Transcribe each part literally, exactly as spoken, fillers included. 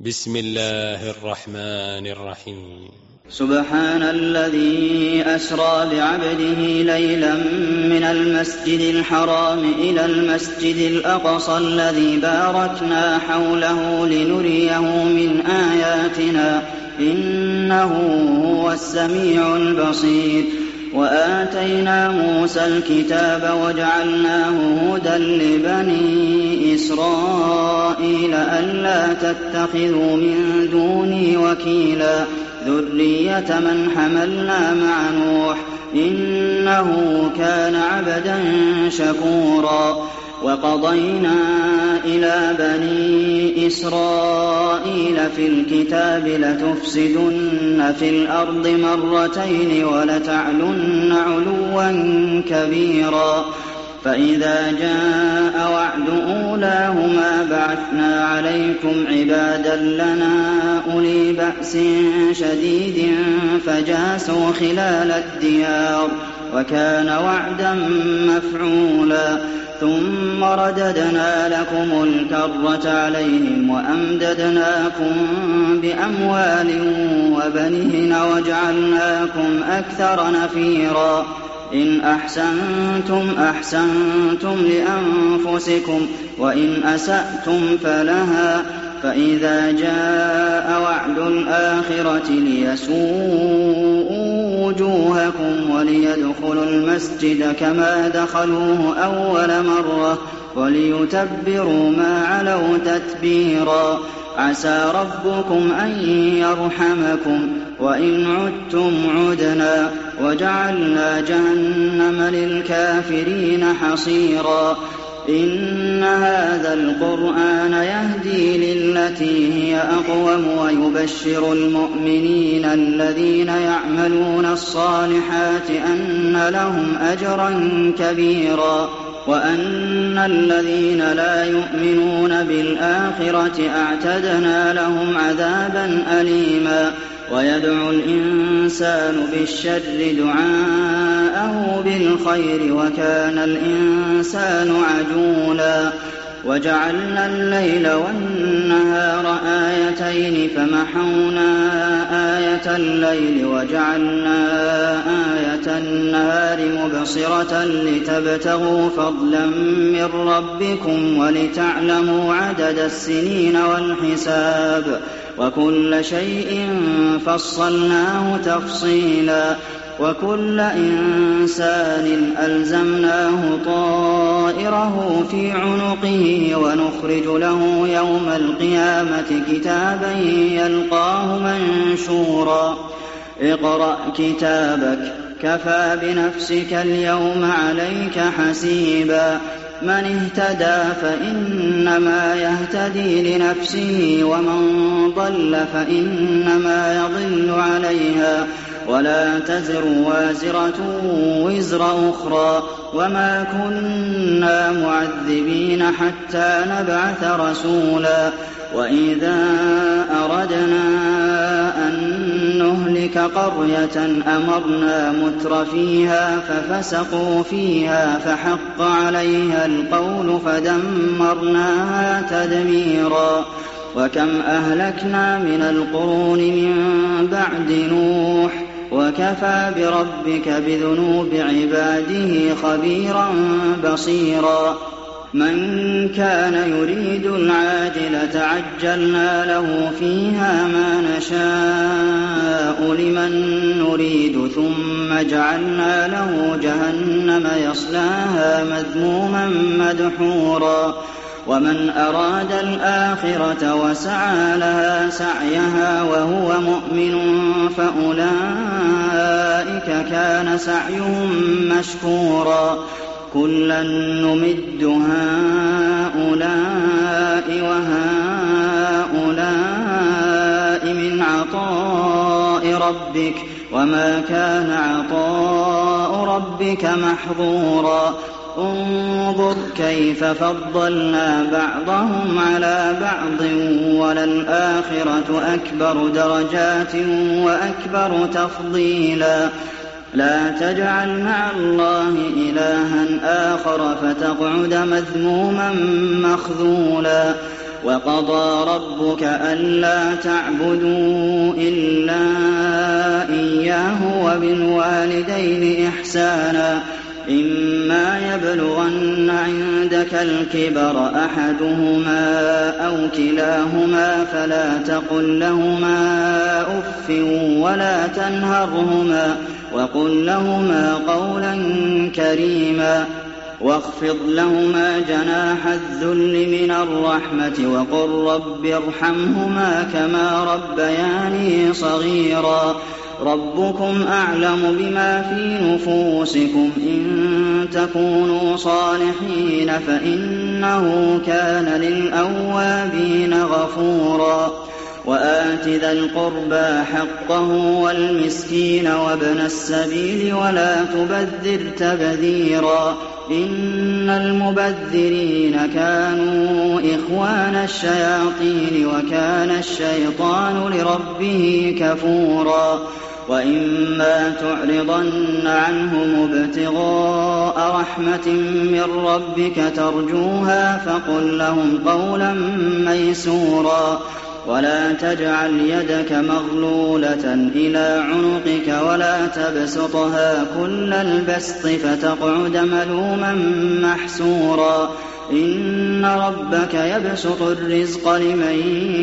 بسم الله الرحمن الرحيم. سبحان الذي أسرى بعبده ليلا من المسجد الحرام إلى المسجد الأقصى الذي باركنا حوله لنريه من آياتنا إنه هو السميع البصير. وآتينا موسى الكتاب وجعلناه هدى لبني إسرائيل ألا تتخذوا من دوني وكيلا ذرية من حملنا مع نوح إنه كان عبدا شكورا. وقضينا إلى بني إسرائيل في الكتاب لتفسدن في الأرض مرتين ولتعلن علوا كبيرا. فإذا جاء وعد أولاهما بعثنا عليكم عبادا لنا أولي بأس شديد فجاسوا خلال الديار وكان وعدا مفعولا. ثم رددنا لكم الكرة عليهم وأمددناكم بأموال وبنين وجعلناكم أكثر نفيرا. إن أحسنتم أحسنتم لأنفسكم وإن أسأتم فلها. فإذا جاء وعد الآخرة ليسوءوا وجوهكم وليدخلوا المسجد كما دخلوه أول مرة وليتبروا ما علوا تتبيرا. عسى ربكم أن يرحمكم وإن عدتم عدنا وجعلنا جهنم للكافرين حصيرا. إن هذا القرآن يهدي للتي هي أقوم ويبشر المؤمنين الذين يعملون الصالحات أن لهم أجرا كبيرا وأن الذين لا يؤمنون بالآخرة أعتدنا لهم عذابا أليما. ويدعو الإنسان بالشر دعاءه بالخير وكان الإنسان عجولا. وجعلنا الليل والنهار آيتين فمحونا آية الليل وجعلنا آية النهار مبصرة لتبتغوا فضلا من ربكم ولتعلموا عدد السنين والحساب وكل شيء فصلناه تفصيلا. وكل إنسان ألزمناه طائره في عنقه ونخرج له يوم القيامة كتابا يلقاه منشورا. اقرأ كتابك كفى بنفسك اليوم عليك حسيبا. من اهتدى فإنما يهتدي لنفسه ومن ضل فإنما يضل عليها ولا تزر وازرة وزر أخرى وما كنا معذبين حتى نبعث رسولا. وإذا أردنا أن نهلك قرية أمرنا متر فيها ففسقوا فيها فحق عليها القول فدمرناها تدميرا. وكم أهلكنا من القرون من بعد نوح وكفى بربك بذنوب عباده خبيرا بصيرا. من كان يريد العاجلة عجلنا له فيها ما نشاء لمن نريد ثم جعلنا له جهنم يصلاها مذموما مدحورا. ومن أراد الآخرة وسعى لها سعيها وهو مؤمن فأولئك كان سعيهم مشكورا. كلا نمد هؤلاء وهؤلاء من عطاء ربك وما كان عطاء ربك محظورا. انظر كيف فضلنا بعضهم على بعض وللآخرة أكبر درجات وأكبر تفضيلا. لا تجعل مع الله إلها آخر فتقعد مذموما مخذولا. وقضى ربك ألا تعبدوا إلا إياه وبالوالدين إحسانا إما يبلغن عندك الكبر أحدهما أو كلاهما فلا تقل لهما أف ولا تنهرهما وقل لهما قولا كريما واخفض لهما جناح الذل من الرحمة وقل رب ارحمهما كما ربياني صغيرا ربكم أعلم بما في نفوسكم إن تكونوا صالحين فإنه كان للأوابين غفورا وآت ذا القربى حقه والمسكين وابن السبيل ولا تبذر تبذيرا إن المبذرين كانوا إخوان الشياطين وكان الشيطان لربه كفورا وإما تعرضن عنهم ابتغاء رحمة من ربك ترجوها فقل لهم قولا ميسورا ولا تجعل يدك مغلولة إلى عنقك ولا تبسطها كل البسط فتقعد ملوما محسورا إن ربك يبسط الرزق لمن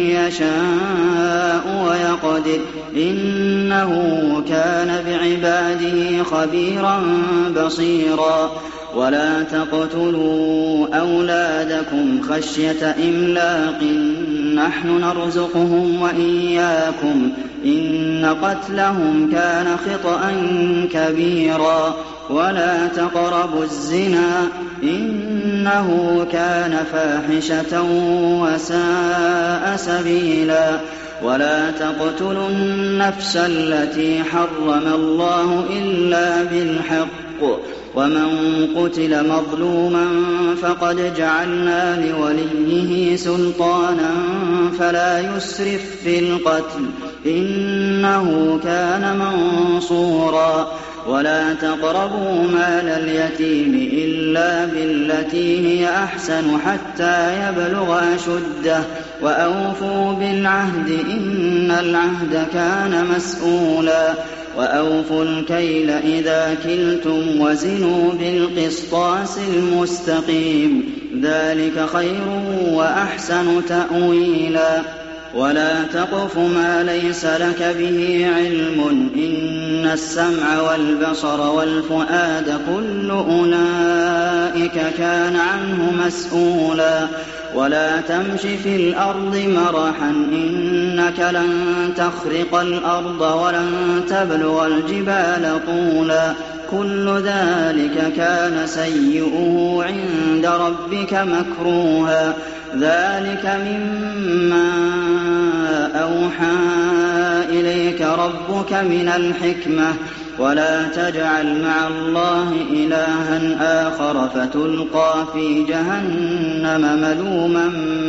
يشاء ويقدر إنه كان بعباده خبيرا بصيرا ولا تقتلوا أولادكم خشية إملاق نحن نرزقهم وإياكم إن قتلهم كان خطأ كبيرا ولا تقربوا الزنا إنه كان فاحشة وساء سبيلا ولا تقتلوا النفس التي حرم الله إلا بالحق ومن قتل مظلوما فقد جعلنا لوليه سلطانا فلا يسرف في القتل إنه كان منصورا ولا تقربوا مال اليتيم إلا بالتي هي أحسن حتى يبلغ أشده وأوفوا بالعهد إن العهد كان مسؤولا وأوفوا الكيل إذا كلتم وزنوا بالقسطاس المستقيم ذلك خير وأحسن تأويلا ولا تقف ما ليس لك به علم إن السمع والبصر والفؤاد كل أولئك كان عنه مسؤولا ولا تمش في الأرض مرحا إنك لن تخرق الأرض ولن تبلغ الجبال طولا كل ذلك كان سيئه عند ربك مكروها ذلك مما أوحى إليك ربك من الحكمة ولا تجعل مع الله إلها آخر فتلقى في جهنم ملوما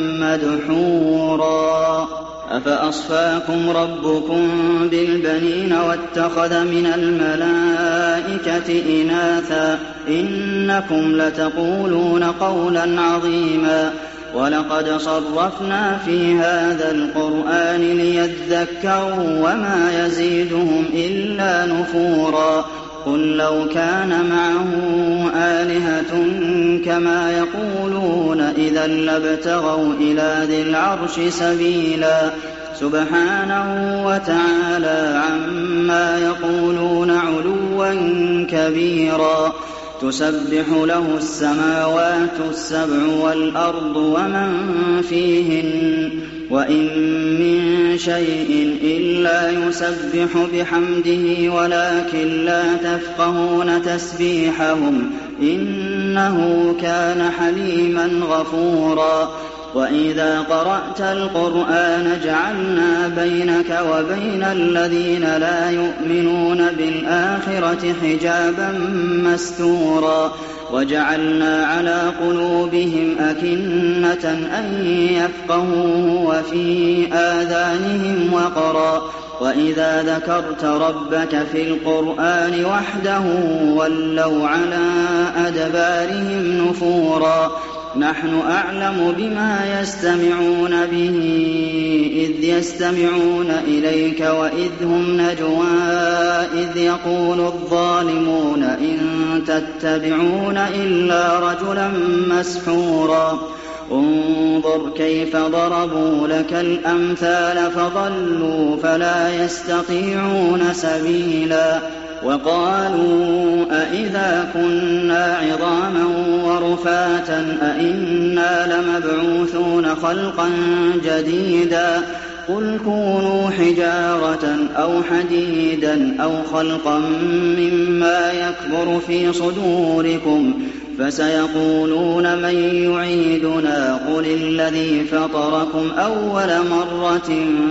مدحورا أفأصفاكم ربكم بالبنين واتخذ من الملائكة إناثا إنكم لتقولون قولا عظيما ولقد صرفنا في هذا القرآن ليذكروا وما يزيدهم إلا نفورا قل لو كان معه آلهة كما يقولون إذا لابتغوا إلى ذي العرش سبيلا سبحانه وتعالى عما يقولون علوا كبيرا تسبح له السماوات السبع والأرض ومن فيهن وإن من شيء إلا يسبح بحمده ولكن لا تفقهون تسبيحهم إنه كان حليما غفورا وإذا قرأت القرآن جعلنا بينك وبين الذين لا يؤمنون بالآخرة حجابا مستورا وجعلنا على قلوبهم أكنة أن يفقهوا وفي آذانهم وقرا وإذا ذكرت ربك في القرآن وحده ولوا على أدبارهم نفورا نحن أعلم بما يستمعون به إذ يستمعون إليك وإذ هم نجوى إذ يقول الظالمون إن تتبعون إلا رجلا مسحورا انظر كيف ضربوا لك الأمثال فضلوا فلا يستطيعون سبيلا وقالوا أإذا كنا عظاما ورفاتا أإنا لمبعوثون خلقا جديدا قل كونوا حجارة أو حديدا أو خلقا مما يكبر في صدوركم فسيقولون من يعيدنا قل الذي فطركم أول مرة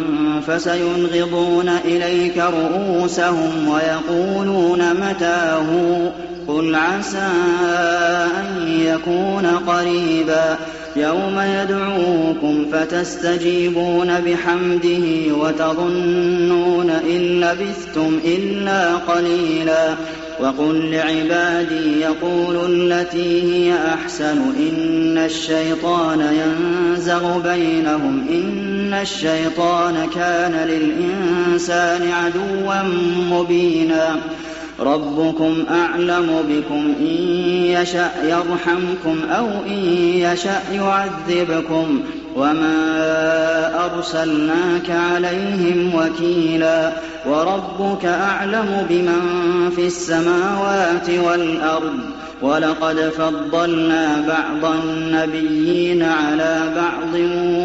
فسينغضون إليك رؤوسهم ويقولون متاه قل عسى أن يكون قريبا يوم يدعوكم فتستجيبون بحمده وتظنون إن لبثتم إلا قليلا وقل لعبادي يقولوا التي هي أحسن إن الشيطان ينزغ بينهم إن الشيطان كان للإنسان عدوا مبينا ربكم أعلم بكم إن يشأ يرحمكم أو إن يشأ يعذبكم وما أرسلناك عليهم وكيلا وربك أعلم بمن في السماوات والأرض ولقد فضلنا بعض النبيين على بعض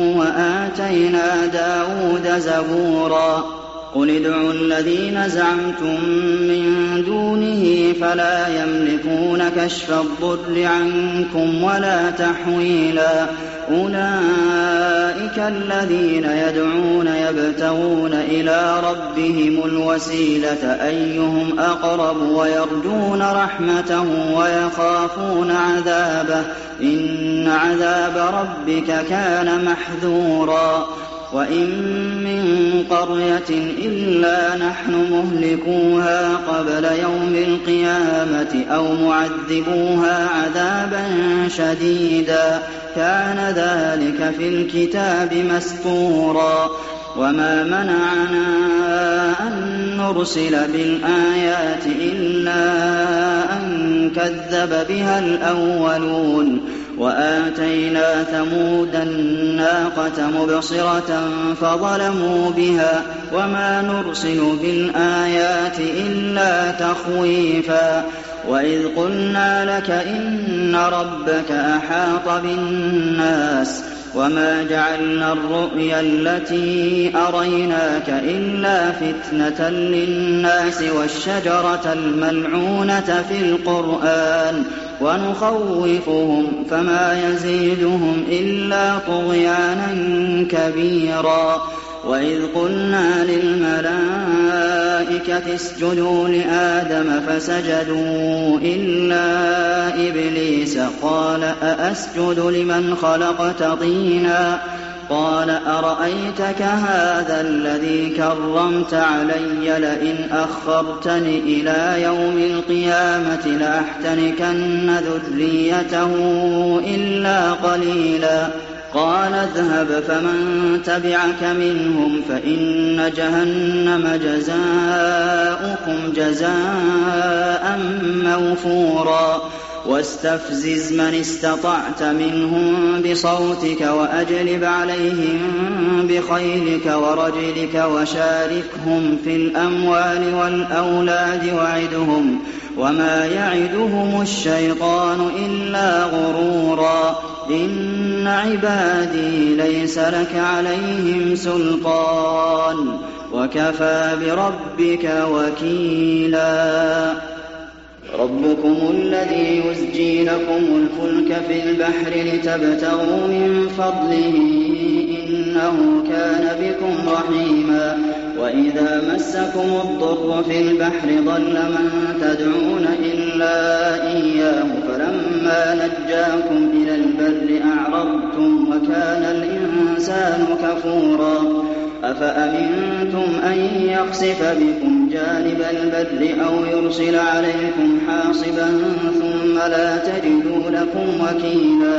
وآتينا داود زبورا قل ادعوا الذين زعمتم من دونه فلا يملكون كشف الضر عنكم ولا تحويلا أولئك الذين يدعون يبتغون إلى ربهم الوسيلة أيهم أقرب ويرجون رحمته ويخافون عذابه إن عذاب ربك كان محذورا وإن من قرية إلا نحن مهلكوها قبل يوم القيامة أو معذبوها عذابا شديدا كان ذلك في الكتاب مسطورا وما منعنا أن نرسل بالآيات إلا أن كذب بها الأولون وآتينا ثمود الناقة مبصرة فظلموا بها وما نرسل بالآيات إلا تخويفا وإذ قلنا لك إن ربك أحاط بالناس وما جعلنا الرؤيا التي أريناك إلا فتنة للناس والشجرة الملعونة في القرآن ونخوفهم فما يزيدهم إلا طغيانا كبيرا وإذ قلنا للملائكة اسجدوا لآدم فسجدوا إلا إبليس قال أأسجد لمن خلقت طينا قال أرأيتك هذا الذي كرمت علي لئن أخرتني إلى يوم القيامة لأحتنكن ذريته إلا قليلا قال اذهب فمن تبعك منهم فإن جهنم جزاؤكم جزاء موفورا واستفزز من استطعت منهم بصوتك وأجلب عليهم بخيلك ورجلك وشاركهم في الأموال والأولاد وعدهم وما يعدهم الشيطان إلا غرورا إن عبادي ليس لك عليهم سلطان وكفى بربك وكيلا ربكم الذي يزجي لكم الفلك في البحر لتبتغوا من فضله إنه كان بكم رحيما وإذا مسكم الضر في البحر ضل من تدعون إلا إياه فلما نجاكم إلى البر أعرضتم وكان الإنسان كفورا أفأمنتم أن يخسف بكم جانب البر أو يرسل عليكم حاصبا ثم لا تجدوا لكم وكيلا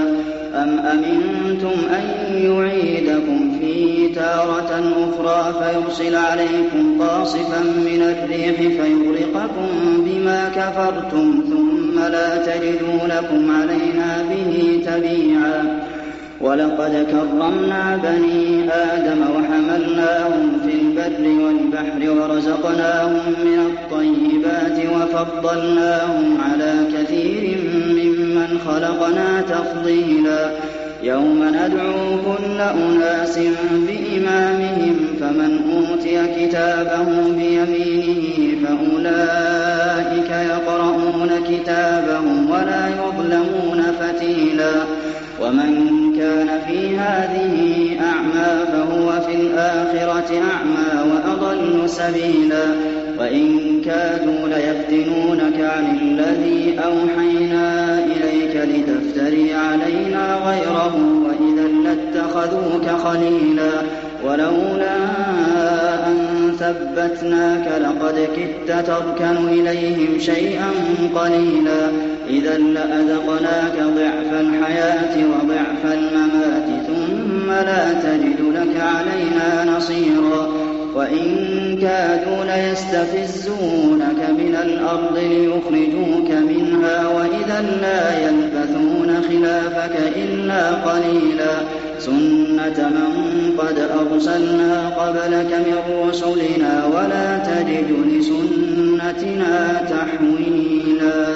أَمْ أَمِنتُمْ أَن يُعِيدَكُمْ فِيهِ تَارَةً أُخْرَىٰ فَيُرْسِلَ عَلَيْكُمْ قَاصِفًا مِّنَ الرِّيحِ فَيُغْرِقَكُم بِمَا كَفَرْتُمْ ثُمَّ لَا تَجِدُوا لَكُمْ عَلَيْنَا بِهِ تَبِيعًا وَلَقَدْ كَرَّمْنَا بَنِي آدَمَ وَحَمَلْنَاهُمْ فِي الْبَرِّ وَالْبَحْرِ وَرَزَقْنَاهُم مِّنَ الطَّيِّبَاتِ وَفَضَّلْنَاهُمْ عَلَىٰ كَثِيرٍ مِّمَّنْ خَلَقْنَا تَفْضِيلًا يَوْمَ نَدْعُو كُلَّ أُنَاسٍ بِإِمَامِهِمْ فَمَنْ أُوتِيَ كِتَابَهُ بِيَمِينِهِ فَأُولَٰئِكَ يَقْرَءُونَ كِتَابَهُمْ وَلَا يُظْلَمُونَ فَتِيلًا وَمَن كَانَ فِي هَٰذِهِ أَعْمَىٰ فَهُوَ فِي الْآخِرَةِ أَعْمَىٰ وَأَضَلُّ سَبِيلًا وَإِن كَادُوا لَيَفْتِنُونَكَ عَنِ الَّذِي أَوْحَيْنَا إِلَيْكَ لِتَفْتَرِيَ عَلَيْنَا غَيْرَهُ وَإِذًا لَّاتَّخَذُوكَ خَلِيلًا وَلَوْلَا أَن ثَبَّتْنَاكَ لَقَدْ كِدتَّ تَرْكَنُ إِلَيْهِمْ شَيْئًا قَلِيلًا إِذًا لَّأَذَقْنَاكَ ضِعْفَ الْحَيَاةِ وَضِعْفَ الْمَمَاتِ ثُمَّ لَا تَجِدُ لَكَ عَلَيْنَا نَصِيرًا وَإِن كَادُوا لَيَسْتَفِزُّونَكَ مِنَ الْأَرْضِ لِيُخْرِجُوكَ مِنْهَا وَإِذًا لَّا يَلْبَثُونَ خِلَافَكَ إِلَّا قَلِيلًا سُنَّةَ مَن قَدْ أَرْسَلْنَا قَبْلَكَ مِن رُّسُلِنَا وَلَا تَجِدُ لِسُنَّتِنَا تَحْوِيلًا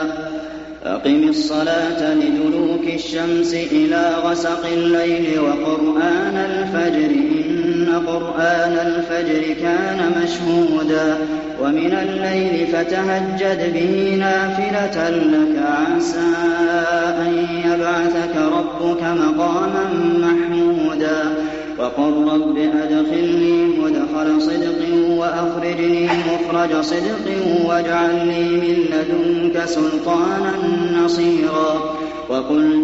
أَقِمِ الصَّلَاةَ لِدُلُوكِ الشَّمْسِ إِلَىٰ غَسَقِ اللَّيْلِ وَقُرْآنَ الْفَجْرِ إِنَّ قُرْآنَ الْفَجْرِ كَانَ مَشْهُودًا وَمِنَ اللَّيْلِ فَتَهَجَّدْ بِهِ نَافِلَةً لَّكَ عَسَىٰ أَن يَبْعَثَكَ رَبُّكَ مَقَامًا مَّحْمُودًا وَقُل رَّبِّ أَدْخِلْنِي مُدْخَلَ صِدْقٍ وَأَخْرِجْنِي مُخْرَجَ صِدْقٍ وَاجْعَل لِّي مِن لَّدُنكَ سُلْطَانًا نَّصِيرًا وَقُلْ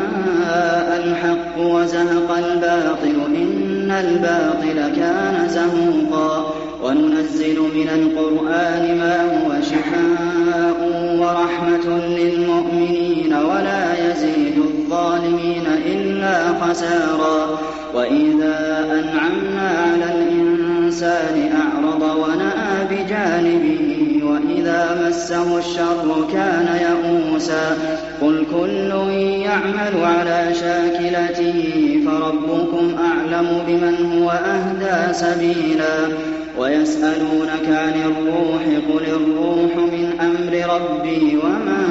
جَاءَ الْحَقُّ وَزَهَقَ الْبَاطِلُ إِنَّ الْبَاطِلَ كَانَ زَهُوقًا وَنُنَزِّلُ مِنَ الْقُرْآنِ مَا هُوَ شِفَاءٌ وَرَحْمَةٌ لِّلْمُؤْمِنِينَ وَلَا يَزِيدُ الظَّالِمِينَ إِلَّا خَسَارًا وَإِذَا أَنْعَمْنَا عَلَى الْإِنسَانِ أَعْرَضَ وَنَأَىٰ بِجَانِبِهِ وَإِذَا مَسَّهُ الشَّرُّ كَانَ يَئُوسًا قُلْ كُلٌّ يَعْمَلُ عَلَىٰ شَاكِلَتِهِ فَرَبُّكُمْ أَعْلَمُ بِمَنْ هُوَ أَهْدَىٰ سَبِيلًا وَيَسْأَلُونَكَ عَنِ الرُّوحِ قُلِ الرُّوحُ مِنْ أَمْرِ رَبِّي وَمَا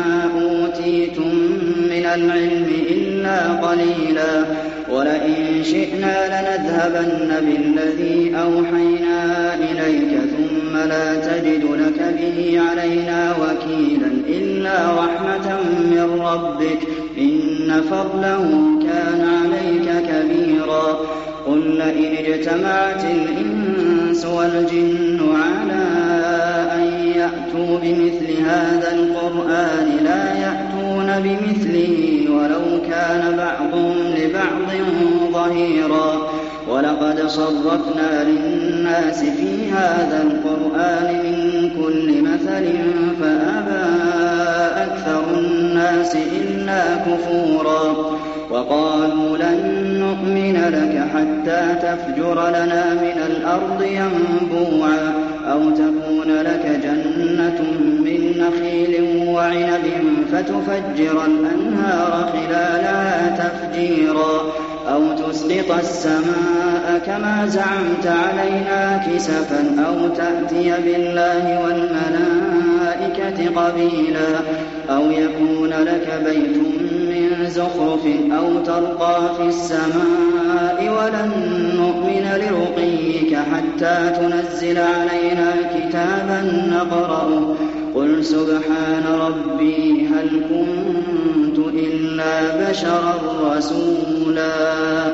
أُوتِيتُم مِّنَ الْعِلْمِ إِلَّا قَلِيلًا وَلَئِن شِئْنَا لَنَذْهَبَنَّ بِالَّذِي أَوْحَيْنَا إِلَيْكَ ثُمَّ لَا تَجِدُ لَكَ بِهِ عَلَيْنَا وَكِيلًا إِلَّا رَحْمَةً مِّن رَّبِّكَ إِنَّ فَضْلَهُ كَانَ عَلَيْكَ كَبِيرًا قُل لَّئِنِ اجْتَمَعَتِ الْإِنسُ وَالْجِنُّ عَلَىٰ أَن يَأْتُوا بِمِثْلِ هَٰذَا الْقُرْآنِ لَا يَأْتُونَ بِمِثْلِهِ وَلَوْ كَانَ بَعْضُهُمْ لِبَعْضٍ ظَهِيرًا وَلَقَدْ صَرَّفْنَا لِلنَّاسِ فِي هَٰذَا الْقُرْآنِ مِن كُلِّ مَثَلٍ فَأَبَىٰ أَكْثَرُ النَّاسِ إِلَّا كُفُورًا وَقَالُوا لَن نُّؤْمِنَ لَكَ حَتَّىٰ تَفْجُرَ لَنَا مِنَ الْأَرْضِ يَنبُوعًا أَوْ تَكُونَ لَكَ جَنَّةٌ مِّن نَّخِيلٍ وَعِنَبٍ فَتُفَجِّرَ الْأَنْهَارَ خِلَالَهَا تَفْجِيرًا أَوْ تُسْقِطَ السَّمَاءَ كَمَا زَعَمْتَ عَلَيْنَا كِسَفًا أَوْ تَأْتِيَ بِاللَّهِ وَالْمَلَائِكَةِ قَبِيلًا أَوْ يَكُونَ لَكَ بَيْتٌ مِّن زُخْرُفٍ أَوْ تَرْقَىٰ فِي السَّمَاءِ وَلَن نُّؤْمِنَ لِرُقِيِّكَ حَتَّىٰ تُنَزِّلَ عَلَيْنَا كِتَابًا نَّقْرَؤُهُ قُلْ سُبْحَانَ رَبِّي هَلْ كُنتُ إِلَّا بَشَرًا رَّسُولًا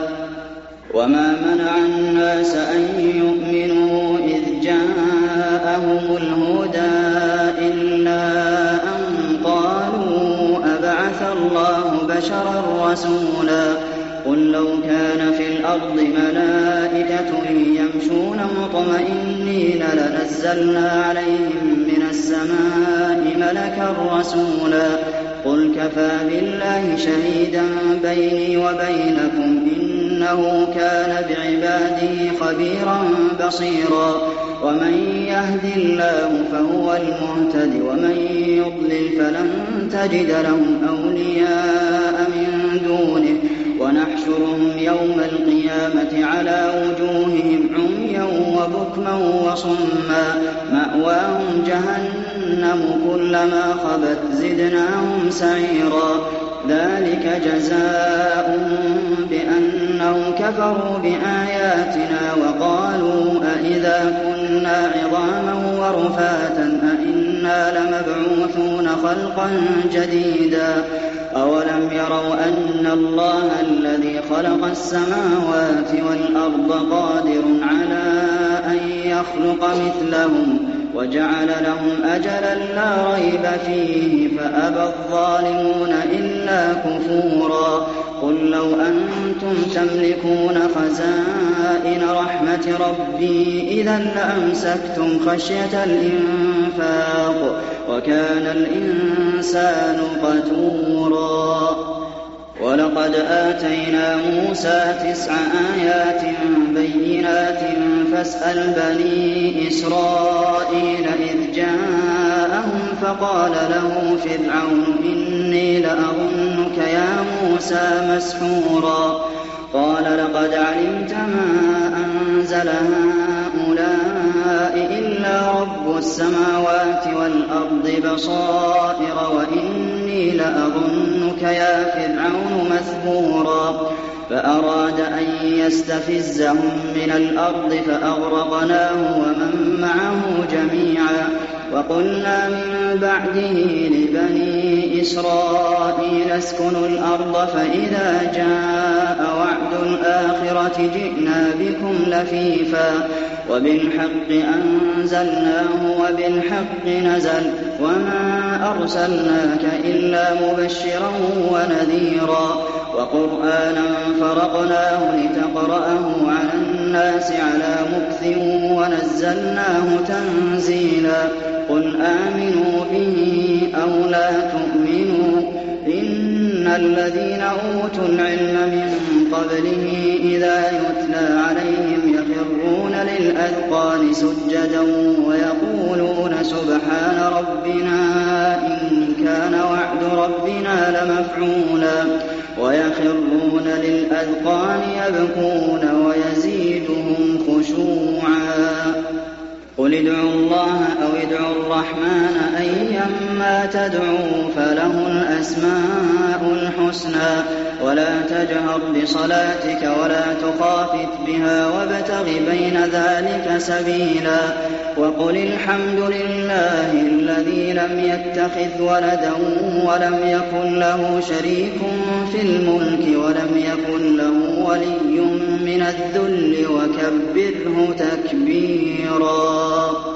وَمَا مَنَعَ النَّاسَ أَن يُؤْمِنُوا إِذْ جَاءَهُمُ الْهُدَىٰ إِلَّا أَن قَالُوا أَبَعَثَ اللَّهُ بَشَرًا رَّسُولًا قُل لَّوْ كَانَ فِي الْأَرْضِ مَلَائِكَةٌ يَمْشُونَ مُطْمَئِنِّينَ لَنَزَّلْنَا عَلَيْهِم مِّنَ السَّمَاءِ مَلَكًا رَّسُولًا قل كفى بالله شهيدا بيني وبينكم إنه كان بعباده خبيرا بصيرا ومن يهد الله فهو المهتد ومن يضلل فلن تجد لهم أولياء من دونه ونحشرهم يوم القيامة على وجوههم عميا وبكما وصما مأواهم جهنم كلما خبت زدناهم سعيرا ذلك جزاؤهم بأنهم كفروا بآياتنا وقالوا أإذا كنا عظاما ورفاتا أإنا لمبعوثون خلقا جديدا أولم يروا أن الله الذي خلق السماوات والأرض قادر على أن يخلق مثلهم وجعل لهم أجلا لا ريب فيه فأبى الظالمون إلا كفورا قل لو أنتم تملكون خزائن رحمة ربي إذا لأمسكتم خشية الإنفاق وكان الإنسان قتورا ولقد آتينا موسى تسع آيات بينات فاسأل بني إسرائيل إذ جاءهم فقال له فرعون إني لأظنك يا موسى مسحورا قال لقد علمت ما أنزل هؤلاء إلا رب السماوات والأرض بصائر وإني لأظنك يا فرعون مثبورا فأراد أن يستفزهم من الأرض فأغرقناه ومن معه جميعا وقلنا من بعده لبني إسرائيل اسكنوا الأرض فإذا جاء وعد الآخرة جئنا بكم لفيفا وبالحق أنزلناه وبالحق نزل وما أرسلناك إلا مبشرا ونذيرا وقرآنا فرقناه لتقرأه على الناس على مكث ونزلناه تنزيلا قل آمنوا به أو لا تؤمنوا إن الذين أوتوا العلم من قبله إذا يتلى عليهم يخرون للأذقان سجدا ويقولون سبحان ربنا إن كان وعد ربنا لمفعولا ويخرون للأذقان يبكون ويزيدهم خشوعا قل ادعوا الله أو ادعوا الرحمن أيما تدعوا فله الأسماء الحسنى ولا تجهر بصلاتك ولا تخافت بها وابتغ بين ذلك سبيلا وقل الحمد لله الذي لم يتخذ ولدا ولم يكن له شريك في الملك ولم يكن له ولي من الذل وكبره تكبيرا